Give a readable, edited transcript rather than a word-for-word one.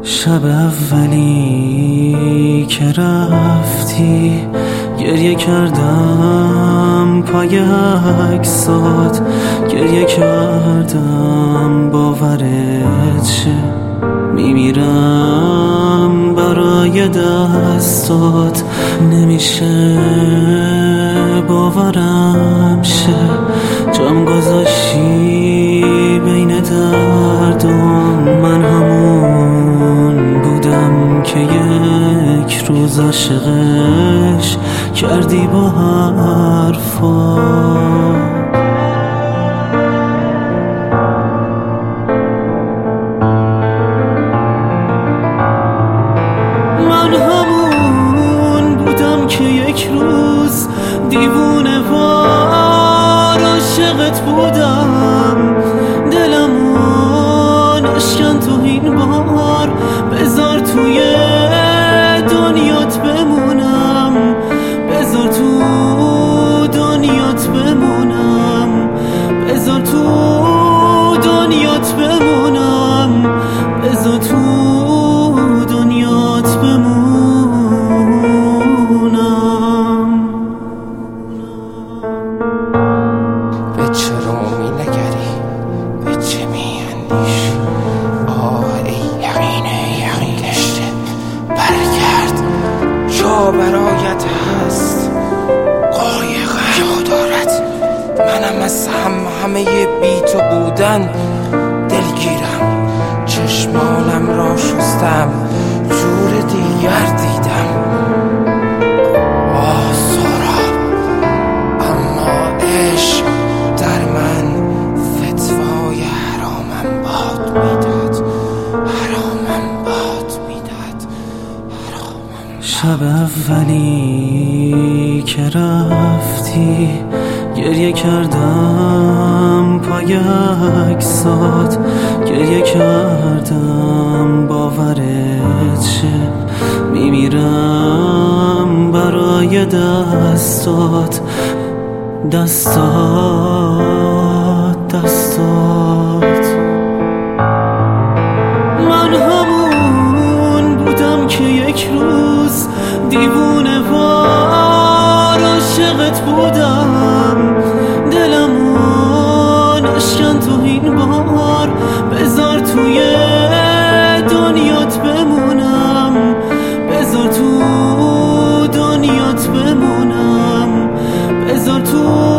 شب اولی که رفتی گریه کردم پای عکسات، گریه کردم باورت شه، میمیرم برای دستات، نمیشه باورم شه، جام گذاشتی بین دردم، من همون بودم که یک روز عاشقش کردی با حرفات. یک روز دیوونه وار عاشقت بودم، دلمو نشکن تو این بار، بذار توی دنیات بمونم، بذار تو دنیات بمونم، بذار تو دنیات بمونم، بذار تو دنیات بمونم. برایت هست قایقم دارد، منم از همه بی تو بودن دلگیرم، چشمانم را شستم جور دیگر دیدم، آه سهراب، اما عشق در من فتوای حرامم باد میداد، حرامم باد میداد، حرامم. شب اولی که رفتی گریه کردم پای عکسات، گریه کردم باورت شه، میمیرم برای دستات، دستات، دستات. من همون بودم که یک روز دیوونه وار عاشقت بودم، دلمو نشکن تو این بار، بذار توی دنیات بمونم، بذار تو دنیات بمونم، بذار تو